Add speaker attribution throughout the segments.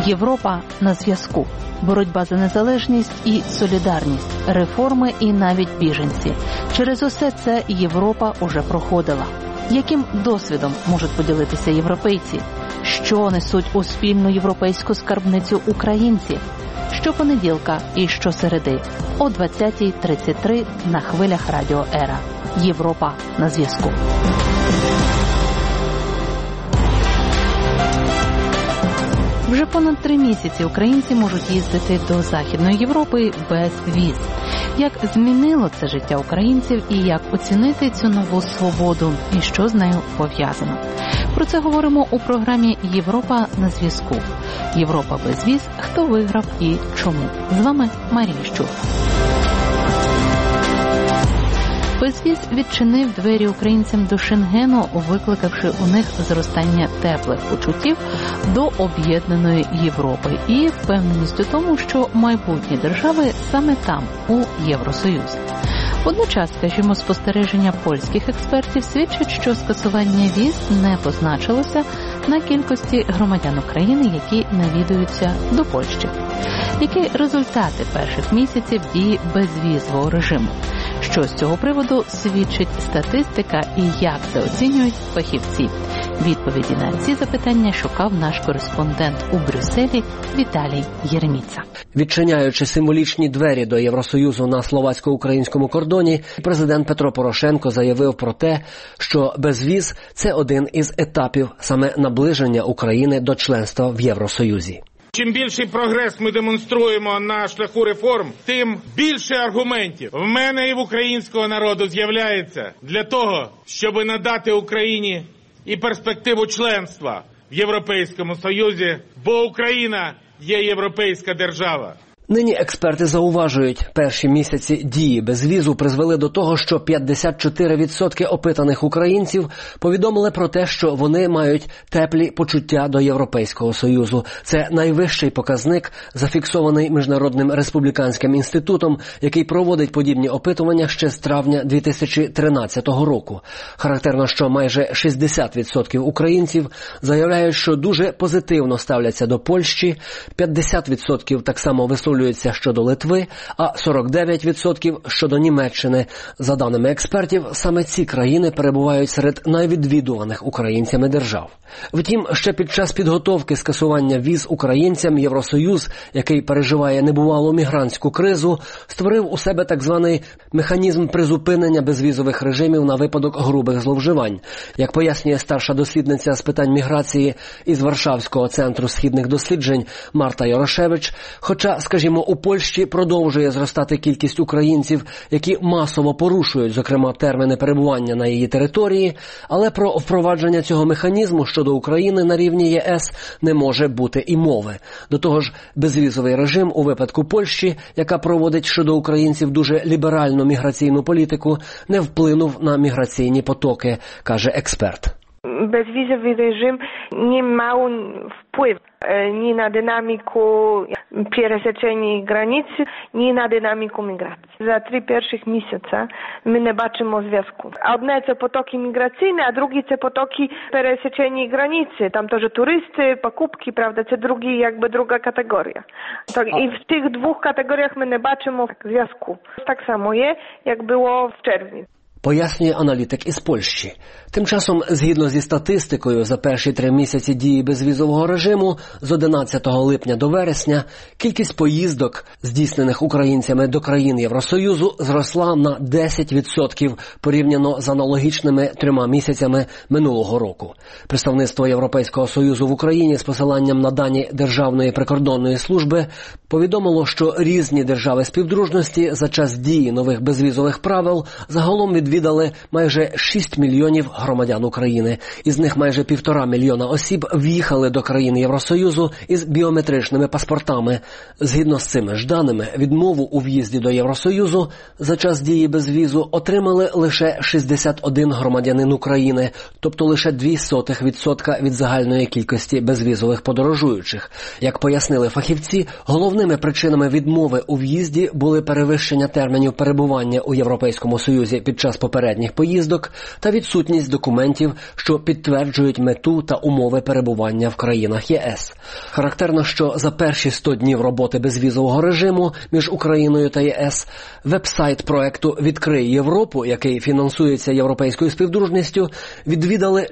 Speaker 1: Європа на зв'язку. Боротьба за незалежність і солідарність, реформи і навіть біженці. Через усе це Європа уже проходила. Яким досвідом можуть поділитися європейці? Що несуть у спільну європейську скарбницю українці? Щопонеділка і щосереди о 20:33 на хвилях Радіо Ера. Європа на зв'язку. Вже понад 3 місяці українці можуть їздити до Західної Європи без віз. Як змінило це життя українців і як оцінити цю нову свободу і що з нею пов'язано? Про це говоримо у програмі «Європа на зв'язку». Європа без віз. Хто виграв і чому? З вами Марія Щур. Безвіз відчинив двері українцям до Шенгену, викликавши у них зростання теплих почуттів до об'єднаної Європи і впевненість у тому, що майбутні держави саме там, у Євросоюзі. Водночас, скажімо, спостереження польських експертів свідчать, що скасування віз не позначилося на кількості громадян України, які навідуються до Польщі. Які результати перших місяців дії безвізового режиму? Що з цього приводу свідчить статистика і як це оцінюють фахівці? Відповіді на ці запитання шукав наш кореспондент у Брюсселі Віталій Єреміца.
Speaker 2: Відчиняючи символічні двері до Євросоюзу на словацько-українському кордоні, президент Петро Порошенко заявив про те, що безвіз – це один із етапів саме наближення України до членства в Євросоюзі.
Speaker 3: Чим більший прогрес ми демонструємо на шляху реформ, тим більше аргументів в мене і в українського народу з'являється для того, щоб надати Україні і перспективу членства в Європейському Союзі, бо Україна є європейська держава.
Speaker 2: Нині експерти зауважують, перші місяці дії безвізу призвели до того, що 54% опитаних українців повідомили про те, що вони мають теплі почуття до Європейського Союзу. Це найвищий показник, зафіксований Міжнародним республіканським інститутом, який проводить подібні опитування ще з травня 2013 року. Характерно, що майже 60% українців заявляють, що дуже позитивно ставляться до Польщі, 50% так само висловлюються щодо Литви, а 49% щодо Німеччини. За даними експертів, саме ці країни перебувають серед найвідвідуваних українцями держав. Втім, ще під час підготовки скасування віз українцям Євросоюз, який переживає небувалу мігрантську кризу, створив у себе так званий механізм призупинення безвізових режимів на випадок грубих зловживань. Як пояснює старша дослідниця з питань міграції із Варшавського центру східних досліджень Марта Ярошевич, хоча, скажімо, у Польщі продовжує зростати кількість українців, які масово порушують, зокрема, терміни перебування на її території, але про впровадження цього механізму щодо України на рівні ЄС не може бути і мови. До того ж, безвізовий режим у випадку Польщі, яка проводить щодо українців дуже ліберальну міграційну політику, не вплинув на міграційні потоки, каже експерт.
Speaker 4: Bezwizowy reżim nie miał wpływu ni na dynamiku przestrzeni granicy, ni na dynamiku migracji. Za 3 pierwszych miesiące my nie baczymy związku. Одне це потоки міграційні, а другі це потоки пересечення границі. Там теж туристи, покупки, правда, це друга категорія. Так, і в тих двох категоріях ми не бачимо зв'язку. Так само є, як було в червні.
Speaker 2: Пояснює аналітик із Польщі. Тим часом, згідно зі статистикою, за перші 3 місяці дії безвізового режиму з 11 липня до вересня кількість поїздок, здійснених українцями до країн Євросоюзу, зросла на 10% порівняно з аналогічними 3 місяцями минулого року. Представництво Європейського Союзу в Україні з посиланням на дані Державної прикордонної служби повідомило, що різні держави співдружності за час дії нових безвізових правил загалом відвідали майже 6 мільйонів громадян України. Із них майже 1,5 мільйона осіб в'їхали до країн Євросоюзу із біометричними паспортами. Згідно з цими ж даними, відмову у в'їзді до Євросоюзу за час дії безвізу отримали лише 61 громадянин України, тобто лише 0,02% від загальної кількості безвізових подорожуючих. Як пояснили фахівці, головне Головними причинами відмови у в'їзді були перевищення термінів перебування у Європейському Союзі під час попередніх поїздок та відсутність документів, що підтверджують мету та умови перебування в країнах ЄС. Характерно, що за перші 100 днів роботи безвізового режиму між Україною та ЄС веб-сайт проекту «Відкрий Європу», який фінансується Європейською співдружністю, відвідали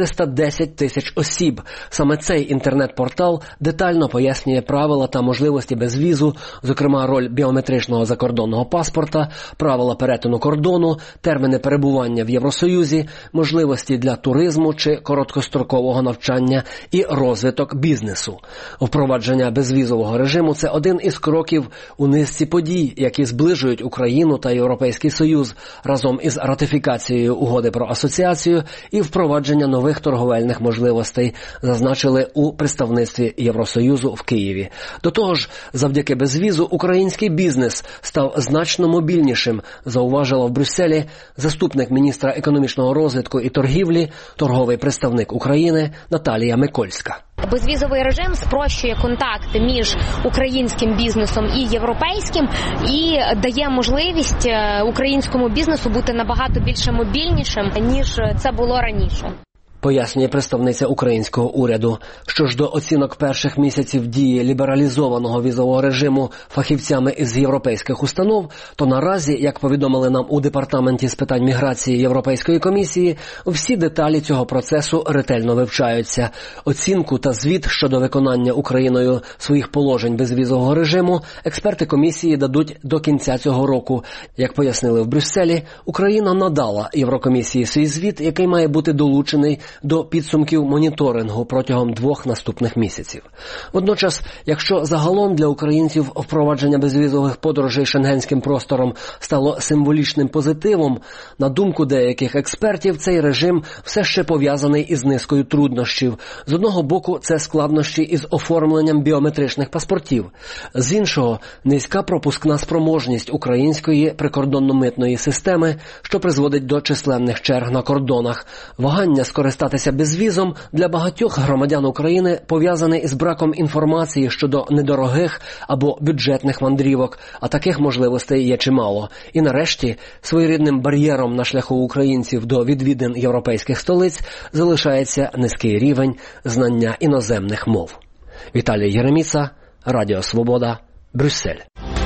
Speaker 2: 410 тисяч осіб. Саме цей інтернет-портал детально пояснює правила та можливості безвізу, зокрема роль біометричного закордонного паспорта, правила перетину кордону, терміни перебування в Євросоюзі, можливості для туризму чи короткострокового навчання і розвиток бізнесу. Впровадження безвізового режиму – це один із кроків у низці подій, які зближують Україну та Європейський Союз разом із ратифікацією угоди про асоціацію і впровадження нових торговельних можливостей, зазначили у представництві Євросоюзу в Києві. До того ж, завдяки безвізу український бізнес став значно мобільнішим, зауважила в Брюсселі заступник міністра економічного розвитку і торгівлі, торговий представник України Наталія Микольська.
Speaker 5: Безвізовий режим спрощує контакти між українським бізнесом і європейським і дає можливість українському бізнесу бути набагато більше мобільнішим, ніж це було раніше.
Speaker 2: Пояснює представниця українського уряду. Що ж до оцінок перших місяців дії лібералізованого візового режиму фахівцями із європейських установ, то наразі, як повідомили нам у Департаменті з питань міграції Європейської комісії, всі деталі цього процесу ретельно вивчаються. Оцінку та звіт щодо виконання Україною своїх положень безвізового режиму експерти комісії дадуть до кінця цього року. Як пояснили в Брюсселі, Україна надала Єврокомісії свій звіт, який має бути долучений до підсумків моніторингу протягом 2 наступних місяців. Водночас, якщо загалом для українців впровадження безвізових подорожей шенгенським простором стало символічним позитивом, на думку деяких експертів, цей режим все ще пов'язаний із низкою труднощів. З одного боку, це складнощі із оформленням біометричних паспортів. З іншого, низька пропускна спроможність української прикордонно-митної системи, що призводить до численних черг на кордонах. Вагання скористатися безвізом для багатьох громадян України пов'язане із браком інформації щодо недорогих або бюджетних мандрівок, а таких можливостей є чимало. І нарешті, своєрідним бар'єром на шляху українців до відвідин європейських столиць залишається низький рівень знання іноземних мов. Віталій Єреміца, Радіо Свобода, Брюссель.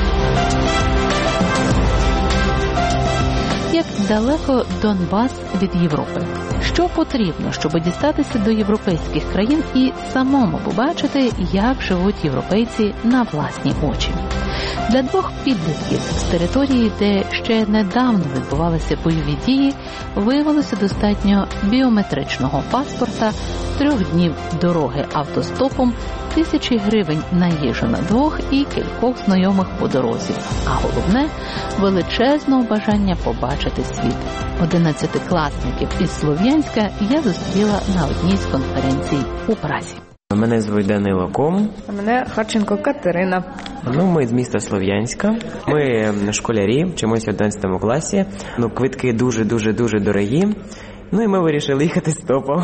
Speaker 1: Як далеко Донбас від Європи? Що потрібно, щоб дістатися до європейських країн і самому побачити, як живуть європейці на власні очі? Для 2 підлітків з території, де ще недавно відбувалися бойові дії, виявилося достатньо біометричного паспорта, 3 днів дороги автостопом, 1000 гривень на їжу на 2 і кількох знайомих по дорозі. А головне – величезного бажання побачити світ. 11-класників із Слов'янська я зустріла на одній з конференцій у Празі.
Speaker 6: Мене звуть Данило Ком.
Speaker 7: А мене Харченко Катерина.
Speaker 6: Ми з міста Слов'янська. Ми школярі, вчимося в 11 класі. Квитки дуже дорогі. І ми вирішили їхати стопом.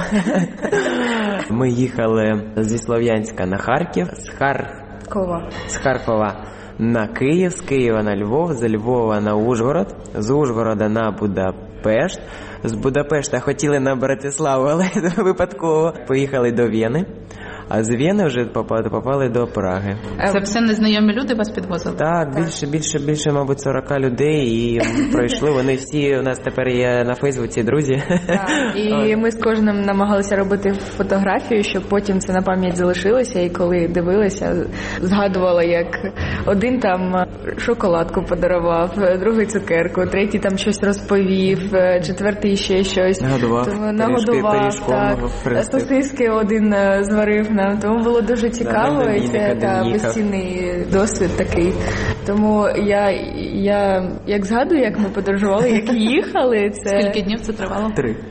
Speaker 6: Ми їхали зі Слов'янська на Харків, з Харкова на Київ, з Києва на Львов, з Львова на Ужгород, з Ужгорода на Будапешт. З Будапешта хотіли на Братиславу, але випадково поїхали до Вени. А з Вени вже попали до Праги.
Speaker 8: Це все незнайомі люди вас підвозили?
Speaker 6: Так, більше, мабуть, 40 людей, і пройшли. Вони всі у нас тепер є на Фейсбуці друзі.
Speaker 7: Так, і ми з кожним намагалися робити фотографію, щоб потім це на пам'ять залишилося. І коли дивилися, згадувала, як один там шоколадку подарував, другий цукерку, третій там щось розповів, четвертий ще щось. Нагодував, так. Сосиски один зварив нам. Тому було дуже цікаво, і це безцінний досвід такий. Тому я як згадую, як ми подорожували, як їхали.
Speaker 8: Скільки днів це тривало?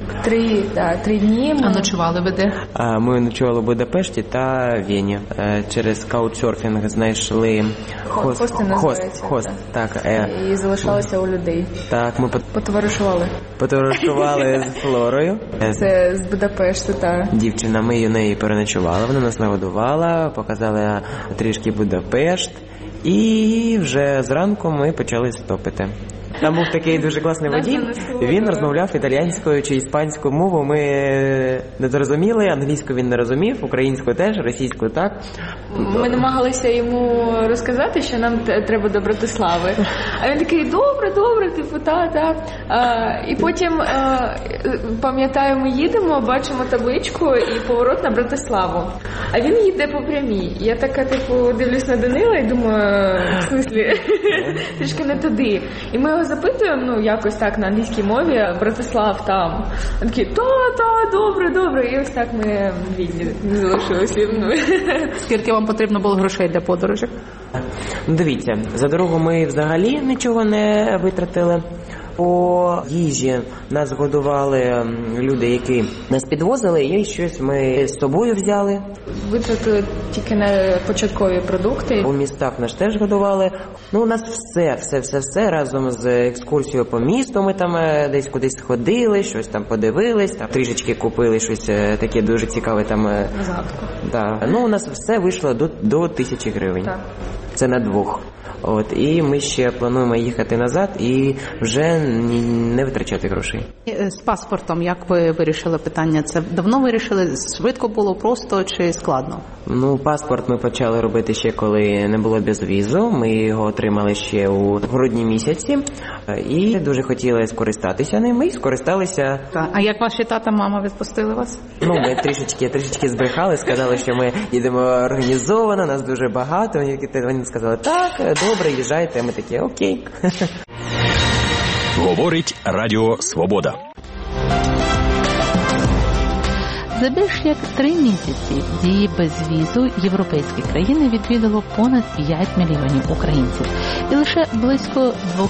Speaker 7: 3 дні.
Speaker 8: А ночували ви де?
Speaker 6: Ми ночували в Будапешті та Вені. Через каучсерфінг знайшли хост. Так.
Speaker 7: І залишалися у людей.
Speaker 6: Так, ми
Speaker 7: потоваришували
Speaker 6: з Флорою.
Speaker 7: Це з Будапешту, так.
Speaker 6: Дівчина, ми у неї переночували. Вона нас нагодувала, показала трішки Будапешт, і вже зранку ми почали стопити. Там був такий дуже класний водій, він розмовляв італійською чи іспанською мовою, ми не зрозуміли, англійську він не розумів, українську теж, російську так.
Speaker 7: Ми намагалися йому розказати, що нам треба до Братислави. А він такий, добре, типу, та. І потім, пам'ятаю, ми їдемо, бачимо табличку і поворот на Братиславу. А він їде по прямій. Я така, типу, дивлюсь на Данила і думаю, в смислі, трішки не туди. І ми його запитуємо, якось так на англійській мові, Братислав там. Він такий, добре. І ось так ми в Відні залишилися.
Speaker 8: Скільки вам потрібно було грошей для подорожі?
Speaker 6: Дивіться, за дорогу ми взагалі нічого не витратили. По їжі нас годували люди, які нас підвозили, і щось ми з собою взяли.
Speaker 7: Витратили тільки на початкові продукти.
Speaker 6: У містах нас теж годували. У нас все разом з екскурсією по місту. Ми там десь кудись ходили, щось там подивились, там трішечки купили щось таке дуже цікаве там.
Speaker 7: Згадку.
Speaker 6: Да. У нас все вийшло до 1000 гривень.
Speaker 7: Так.
Speaker 6: Це на двох. І ми ще плануємо їхати назад і вже не витрачати грошей.
Speaker 8: З паспортом, як ви вирішили питання? Це давно вирішили? Швидко було, просто чи складно?
Speaker 6: Паспорт ми почали робити ще коли не було безвізу. Ми його отримали ще у грудні місяці і дуже хотіли скористатися ним і скористалися.
Speaker 8: А як ваші тата, мама відпустили вас?
Speaker 6: Ми трішечки збрехали, сказали, що ми їдемо організовано, нас дуже багато. Вони сказали, так, добре, їжджайте, а ми такі, окей.
Speaker 9: Говорить Радіо Свобода.
Speaker 1: За більш як 3 місяці дії безвізу європейські країни відвідало понад 5 мільйонів українців. І лише близько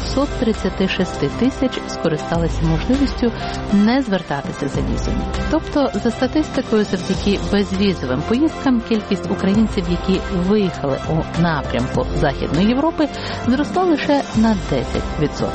Speaker 1: 236 тисяч скористалися можливістю не звертатися за візою. Тобто, за статистикою, завдяки безвізовим поїздкам, кількість українців, які виїхали у напрямку Західної Європи, зросла лише на 10%.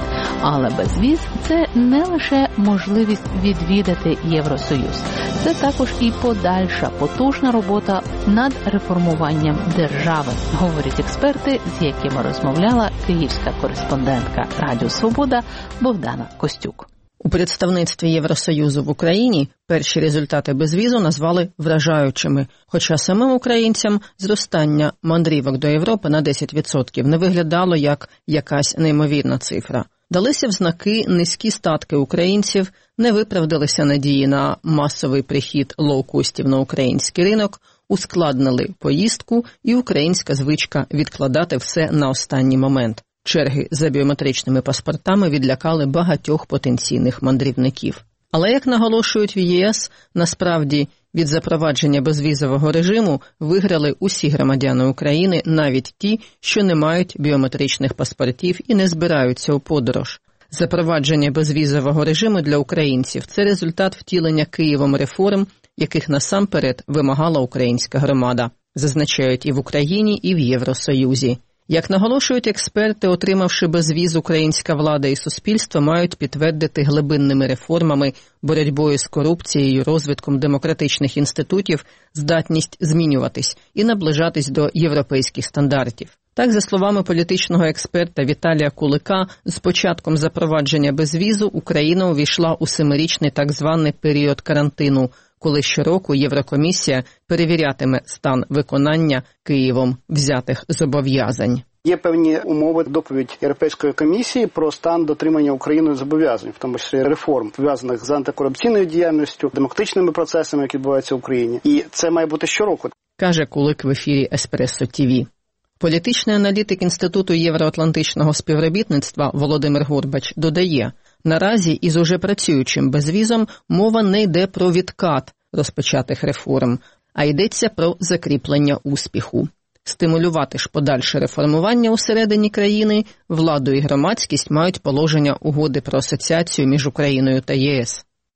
Speaker 1: Але безвіз – це не лише можливість відвідати Євросоюз. Це також і подальша потужна робота над реформуванням держави, говорять експерти, з якими розмовляла київська кореспондентка Радіо Свобода Богдана Костюк.
Speaker 10: У представництві Євросоюзу в Україні перші результати безвізу назвали вражаючими, хоча самим українцям зростання мандрівок до Європи на 10% не виглядало як якась неймовірна цифра. Далися в знаки низькі статки українців, не виправдалися надії на масовий прихід лоукостів на український ринок, ускладнили поїздку і українська звичка відкладати все на останній момент. Черги за біометричними паспортами відлякали багатьох потенційних мандрівників. Але, як наголошують в ЄС, насправді від запровадження безвізового режиму виграли усі громадяни України, навіть ті, що не мають біометричних паспортів і не збираються у подорож. Запровадження безвізового режиму для українців – це результат втілення Києвом реформ, яких насамперед вимагала українська громада, зазначають і в Україні, і в Євросоюзі. Як наголошують експерти, отримавши безвіз, українська влада і суспільство мають підтвердити глибинними реформами, боротьбою з корупцією, розвитком демократичних інститутів, здатність змінюватись і наближатись до європейських стандартів. Так, за словами політичного експерта Віталія Кулика, з початком запровадження безвізу Україна увійшла у 7-річний так званий період карантину, коли щороку Єврокомісія перевірятиме стан виконання Києвом взятих зобов'язань.
Speaker 11: Є певні умови, доповідь Європейської комісії про стан дотримання Україною зобов'язань, в тому числі реформ, пов'язаних з антикорупційною діяльністю, демократичними процесами, які відбуваються в Україні. І це має бути щороку.
Speaker 10: Каже Кулик в ефірі Еспресо ТІВІ. Політичний аналітик Інституту євроатлантичного співробітництва Володимир Горбач додає, наразі із уже працюючим безвізом мова не йде про відкат розпочатих реформ, а йдеться про закріплення успіху. Стимулювати ж подальше реформування усередині країни владу і громадськість мають положення угоди про асоціацію між Україною та ЄС.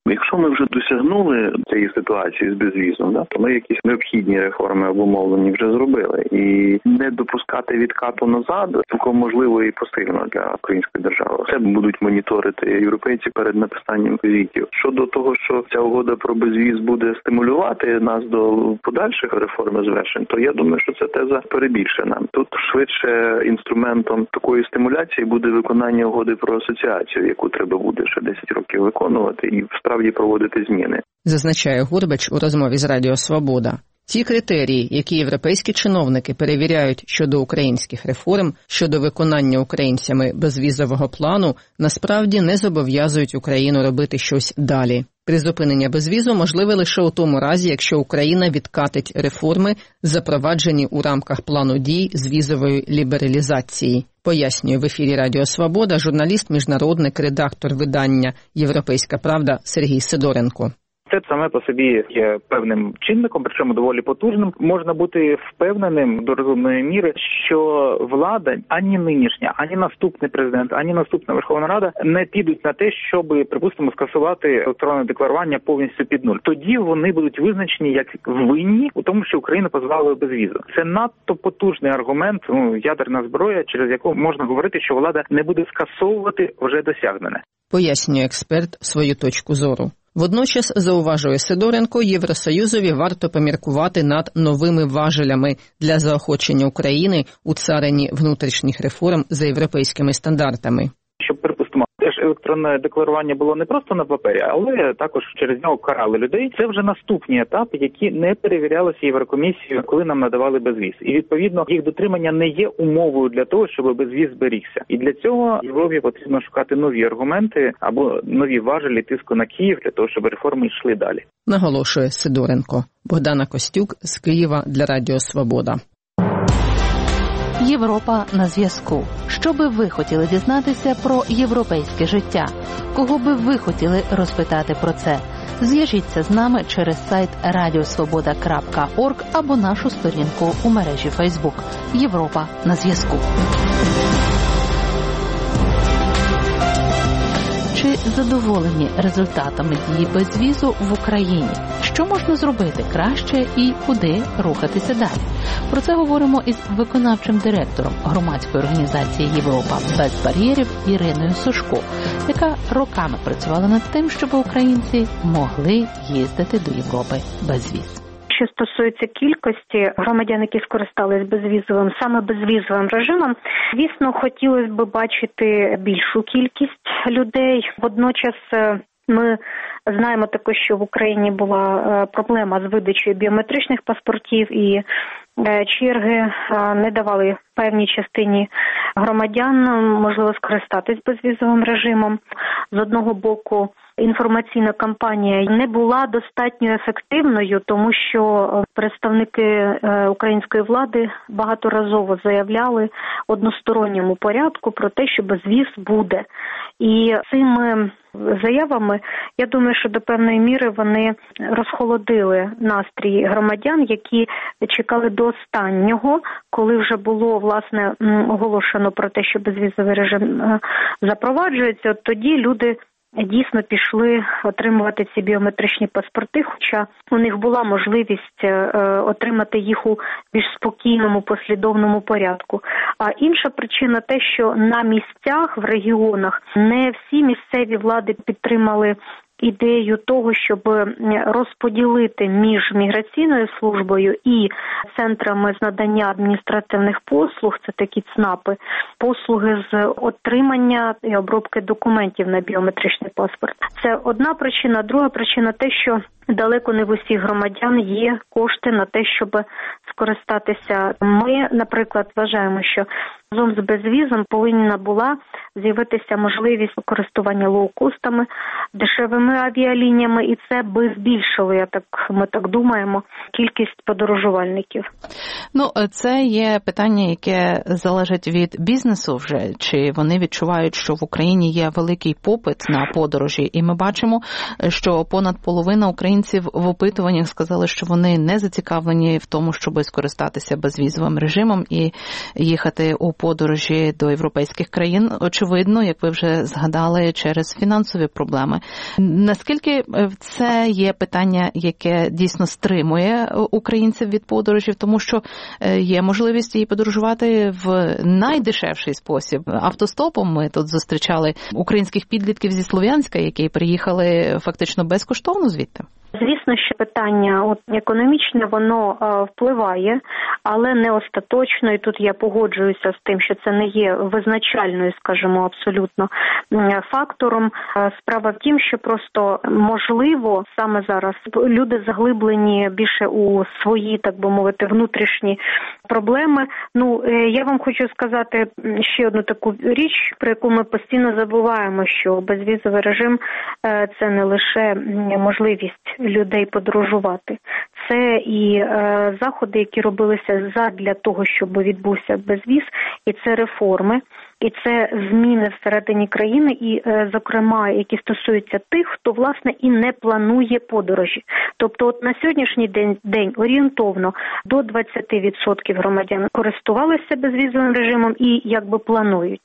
Speaker 12: Якщо ми вже досягнули цієї ситуації з безвізом, то ми якісь необхідні реформи обумовлені вже зробили. І не допускати відкату назад цілком можливо і посильно для української держави. Це будуть моніторити європейці перед написанням звітів. Щодо того, що ця угода про безвіз буде стимулювати нас до подальших реформ і звершень, то я думаю, що ця теза перебільшена. Тут швидше інструментом такої стимуляції буде виконання угоди про асоціацію, яку треба буде ще 10 років виконувати і справді проводити зміни.
Speaker 10: Зазначає Горбач у розмові з Радіо Свобода. Ті критерії, які європейські чиновники перевіряють щодо українських реформ, щодо виконання українцями безвізового плану, насправді не зобов'язують Україну робити щось далі. Призупинення безвізу можливе лише у тому разі, якщо Україна відкатить реформи, запроваджені у рамках плану дій з візової лібералізації. Пояснює в ефірі Радіо Свобода журналіст-міжнародник, редактор видання «Європейська правда» Сергій Сидоренко.
Speaker 13: Це саме по собі є певним чинником, причому доволі потужним. Можна бути впевненим до розумної міри, що влада, ані нинішня, ані наступний президент, ані наступна Верховна Рада не підуть на те, щоб, припустимо, скасувати електронне декларування повністю під нуль. Тоді вони будуть визначені як винні у тому, що Україна позбавила безвізу. Це надто потужний аргумент, ядерна зброя, через яку можна говорити, що влада не буде скасовувати вже досягнене.
Speaker 10: Пояснює експерт свою точку зору. Водночас, зауважує Сидоренко, Євросоюзові варто поміркувати над новими важелями для заохочення України у царині внутрішніх реформ за європейськими стандартами.
Speaker 13: Щоб, припустимо, теж електронне декларування було не просто на папері, але також через нього карали людей. Це вже наступні етапи, які не перевірялися Єврокомісією, коли нам надавали безвіз. І, відповідно, їх дотримання не є умовою для того, щоб безвіз зберігся. І для цього Європі потрібно шукати нові аргументи або нові важелі тиску на Київ для того, щоб реформи йшли далі.
Speaker 10: Наголошує Сидоренко. Богдана Костюк з Києва для Радіо Свобода.
Speaker 1: Європа на зв'язку. Що би ви хотіли дізнатися про європейське життя? Кого би ви хотіли розпитати про це? Зв'яжіться з нами через сайт radiosvoboda.org або нашу сторінку у мережі Facebook. Європа на зв'язку. Чи задоволені результатами дії безвізу в Україні? Що можна зробити краще і куди рухатися далі? Про це говоримо із виконавчим директором громадської організації «Європа без бар'єрів» Іриною Сушко, яка роками працювала над тим, щоб українці могли їздити до Європи без віз.
Speaker 14: Що стосується кількості громадян, які скористались саме безвізовим режимом, звісно, хотілося б бачити більшу кількість людей. Водночас ми знаємо також, що в Україні була проблема з видачею біометричних паспортів і черги не давали певній частині громадян можливо скористатись безвізовим режимом. З одного боку, інформаційна кампанія не була достатньо ефективною, тому що представники української влади багаторазово заявляли в односторонньому порядку про те, що безвіз буде. І цими заявами, я думаю, що до певної міри вони розхолодили настрій громадян, які чекали до останнього, коли вже було, власне, оголошено про те, що безвізовий режим запроваджується. От тоді люди дійсно пішли отримувати ці біометричні паспорти, хоча у них була можливість отримати їх у більш спокійному, послідовному порядку. А інша причина те, що на місцях, в регіонах, не всі місцеві влади підтримали ідею того, щоб розподілити між міграційною службою і центрами з надання адміністративних послуг, це такі ЦНАПи, послуги з отримання і обробки документів на біометричний паспорт. Це одна причина. Друга причина те, що далеко не в усіх громадян є кошти на те, щоб скористатися. Ми, наприклад, вважаємо, що разом з безвізом повинна була з'явитися можливість користування лоукостами, дешевими авіалініями, і це би збільшило, ми так думаємо, кількість подорожувальників.
Speaker 1: Це є питання, яке залежить від бізнесу вже, чи вони відчувають, що в Україні є великий попит на подорожі, і ми бачимо, що понад половина українців в опитуваннях сказали, що вони не зацікавлені в тому, щоб скористатися безвізовим режимом і їхати у подорожі до європейських країн. Очевидно, як ви вже згадали, через фінансові проблеми. Наскільки це є питання, яке дійсно стримує українців від подорожів, тому що є можливість і подорожувати в найдешевший спосіб. Автостопом ми тут зустрічали українських підлітків зі Слов'янська, які приїхали фактично безкоштовно звідти.
Speaker 14: Звісно, що питання економічне, воно впливає, але не остаточно, і тут я погоджуюся з тим, що це не є визначальною, скажімо, абсолютно фактором. Справа в тім, що просто можливо саме зараз люди заглиблені більше у свої, так би мовити, внутрішні проблеми. Я вам хочу сказати ще одну таку річ, про яку ми постійно забуваємо, що безвізовий режим – це не лише можливість людей подорожувати. Це і заходи, які робилися задля того, щоб відбувся безвіз, і це реформи, і це зміни всередині країни, і, зокрема, які стосуються тих, хто, власне, і не планує подорожі. Тобто, на сьогоднішній день орієнтовно до 20% громадян користувалися безвізовим режимом і, планують,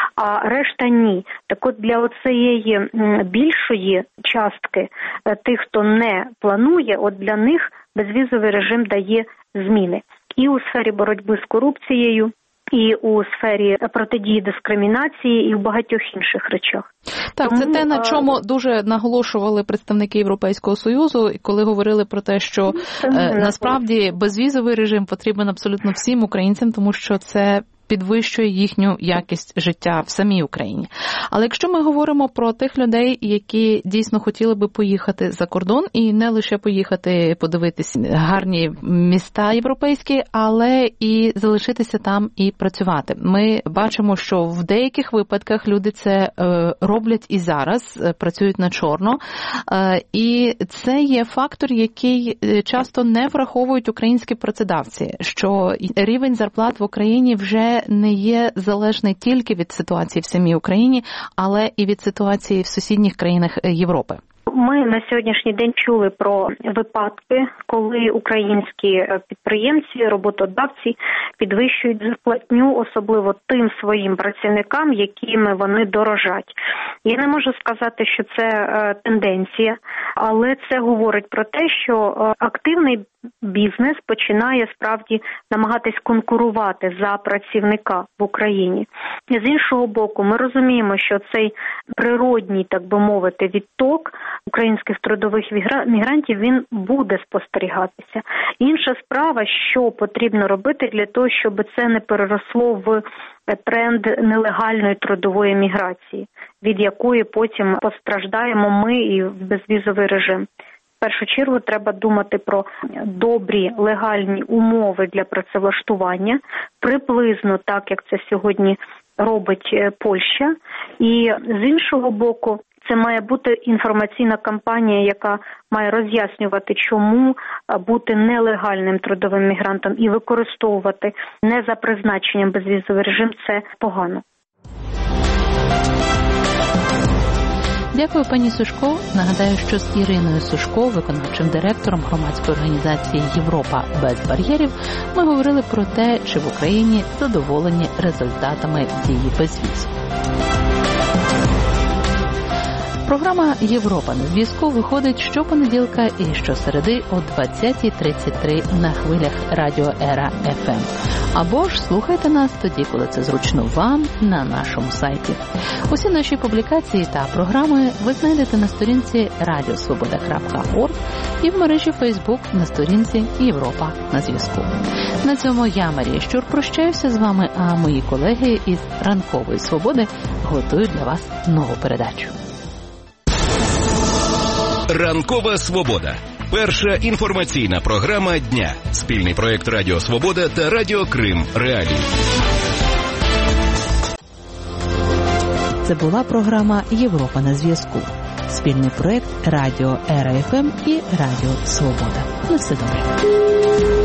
Speaker 14: а решта ні. Так от, для оцієї більшої частки тих, хто не планує, для них безвізовий режим дає зміни. І у сфері боротьби з корупцією, і у сфері протидії дискримінації, і в багатьох інших речах.
Speaker 1: Так, це те, на чому дуже наголошували представники Європейського Союзу, коли говорили про те, що насправді безвізовий режим потрібен абсолютно всім українцям, тому що це підвищує їхню якість життя в самій Україні. Але якщо ми говоримо про тих людей, які дійсно хотіли би поїхати за кордон, і не лише поїхати подивитися гарні міста європейські, але і залишитися там і працювати. Ми бачимо, що в деяких випадках люди це роблять і зараз, працюють на чорно. І це є фактор, який часто не враховують українські працедавці, що рівень зарплат в Україні вже не є залежний тільки від ситуації в самій Україні, але і від ситуації в сусідніх країнах Європи.
Speaker 14: Ми на сьогоднішній день чули про випадки, коли українські підприємці, роботодавці підвищують зарплатню, особливо тим своїм працівникам, якими вони дорожать. Я не можу сказати, що це тенденція, але це говорить про те, що активний бізнес починає справді намагатись конкурувати за працівника в Україні. З іншого боку, ми розуміємо, що цей природній, так би мовити, відток українських трудових мігрантів, він буде спостерігатися. Інша справа, що потрібно робити для того, щоб це не переросло в тренд нелегальної трудової міграції, від якої потім постраждаємо ми і в безвізовий режим. В першу чергу треба думати про добрі легальні умови для працевлаштування, приблизно так, як це сьогодні робить Польща. І з іншого боку, це має бути інформаційна кампанія, яка має роз'яснювати, чому бути нелегальним трудовим мігрантом і використовувати не за призначенням безвізовий режим – це погано.
Speaker 1: Дякую, пані Сушко. Нагадаю, що з Іриною Сушко, виконавчим директором громадської організації «Європа без бар'єрів», ми говорили про те, чи в Україні задоволені результатами дії безвізу. Програма «Європа на зв'язку» виходить щопонеділка і щосереди о 20:33 на хвилях Радіо Ера ФМ. Або ж слухайте нас тоді, коли це зручно вам, на нашому сайті. Усі наші публікації та програми ви знайдете на сторінці radiosvoboda.org і в мережі Facebook на сторінці «Європа на зв'язку». На цьому я, Марія Щур, прощаюся з вами, а мої колеги із «Ранкової свободи» готують для вас нову передачу.
Speaker 9: Ранкова свобода. Перша інформаційна програма дня. Спільний проєкт Радіо Свобода та Радіо Крим Реалії.
Speaker 1: Це була програма «Європа на зв'язку». Спільний проєкт Радіо Ера ФМ і Радіо Свобода. На все добре.